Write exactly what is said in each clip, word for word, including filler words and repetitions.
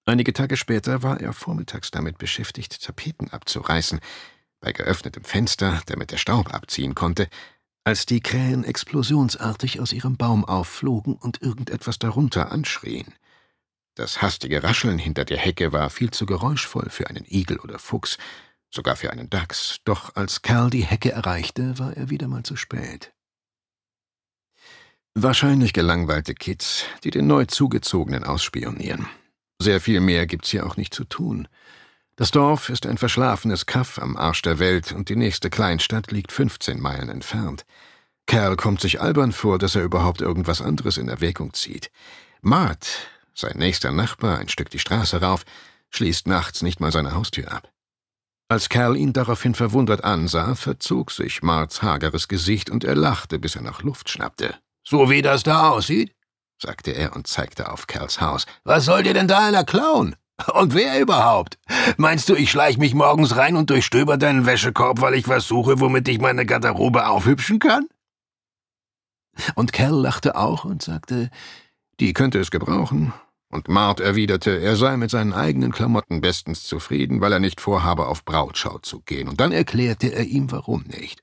Einige Tage später war er vormittags damit beschäftigt, Tapeten abzureißen, bei geöffnetem Fenster, damit der Staub abziehen konnte, als die Krähen explosionsartig aus ihrem Baum aufflogen und irgendetwas darunter anschrien. Das hastige Rascheln hinter der Hecke war viel zu geräuschvoll für einen Igel oder Fuchs, sogar für einen Dachs, doch als Cal die Hecke erreichte, war er wieder mal zu spät. Wahrscheinlich gelangweilte Kids, die den neu Zugezogenen ausspionieren. Sehr viel mehr gibt's hier auch nicht zu tun. Das Dorf ist ein verschlafenes Kaff am Arsch der Welt und die nächste Kleinstadt liegt fünfzehn Meilen entfernt. Cal kommt sich albern vor, dass er überhaupt irgendwas anderes in Erwägung zieht. Mart, sein nächster Nachbar, ein Stück die Straße rauf, schließt nachts nicht mal seine Haustür ab. Als Cal ihn daraufhin verwundert ansah, verzog sich Marts hageres Gesicht und er lachte, bis er nach Luft schnappte. »So wie das da aussieht?« sagte er und zeigte auf Cals Haus. »Was soll dir denn da einer klauen? Und wer überhaupt? Meinst du, ich schleich mich morgens rein und durchstöber deinen Wäschekorb, weil ich was suche, womit ich meine Garderobe aufhübschen kann?« Und Cal lachte auch und sagte, die könnte es gebrauchen. Und Mart erwiderte, er sei mit seinen eigenen Klamotten bestens zufrieden, weil er nicht vorhabe, auf Brautschau zu gehen. Und dann erklärte er ihm, warum nicht.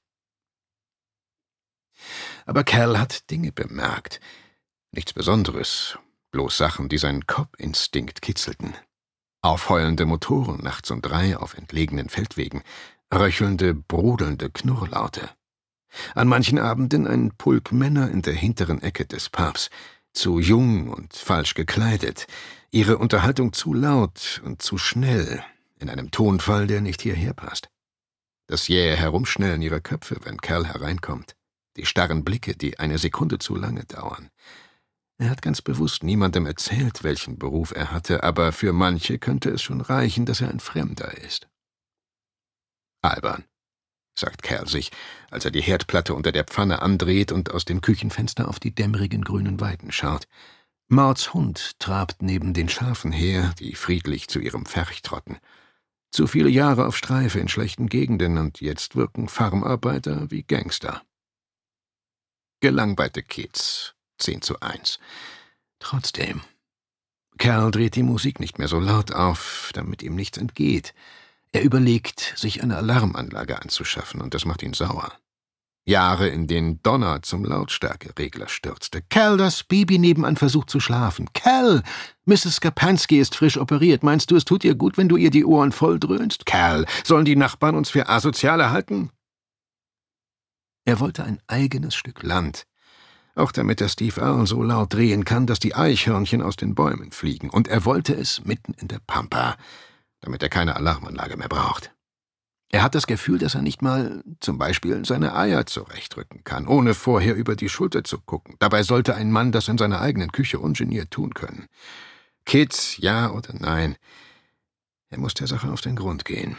Aber Cal hat Dinge bemerkt. Nichts Besonderes, bloß Sachen, die seinen Cop-Instinkt kitzelten. Aufheulende Motoren nachts um drei auf entlegenen Feldwegen, röchelnde, brodelnde Knurrlaute. An manchen Abenden ein Pulk Männer in der hinteren Ecke des Pubs, zu jung und falsch gekleidet, ihre Unterhaltung zu laut und zu schnell, in einem Tonfall, der nicht hierher passt. Das jähe Herumschnellen ihrer Köpfe, wenn Cal hereinkommt. Die starren Blicke, die eine Sekunde zu lange dauern. Er hat ganz bewusst niemandem erzählt, welchen Beruf er hatte, aber für manche könnte es schon reichen, dass er ein Fremder ist. Albern, sagt Cal sich, als er die Herdplatte unter der Pfanne andreht und aus dem Küchenfenster auf die dämmerigen grünen Weiden schaut. Marts Hund trabt neben den Schafen her, die friedlich zu ihrem Pferch trotten. Zu viele Jahre auf Streife in schlechten Gegenden und jetzt wirken Farmarbeiter wie Gangster. Gelangweilte Kids, zehn zu eins. Trotzdem. Cal dreht die Musik nicht mehr so laut auf, damit ihm nichts entgeht. Er überlegt, sich eine Alarmanlage anzuschaffen, und das macht ihn sauer. Jahre, in denen Donner zum Lautstärkeregler stürzte. Cal, das Baby nebenan versucht zu schlafen. Cal, Misses Skapansky ist frisch operiert. Meinst du, es tut ihr gut, wenn du ihr die Ohren voll dröhnst? Cal, sollen die Nachbarn uns für Asoziale halten? Er wollte ein eigenes Stück Land. Auch damit er Steve Earle so laut drehen kann, dass die Eichhörnchen aus den Bäumen fliegen. Und er wollte es mitten in der Pampa, damit er keine Alarmanlage mehr braucht. Er hat das Gefühl, dass er nicht mal zum Beispiel seine Eier zurechtrücken kann, ohne vorher über die Schulter zu gucken. Dabei sollte ein Mann das in seiner eigenen Küche ungeniert tun können. Kids, ja oder nein? Er muss der Sache auf den Grund gehen.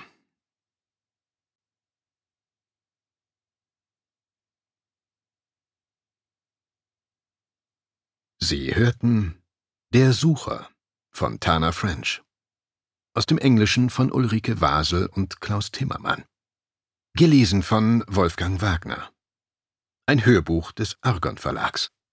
Sie hörten »Der Sucher« von Tana French. Aus dem Englischen von Ulrike Wasel und Klaus Timmermann. Gelesen von Wolfgang Wagner. Ein Hörbuch des Argon Verlags.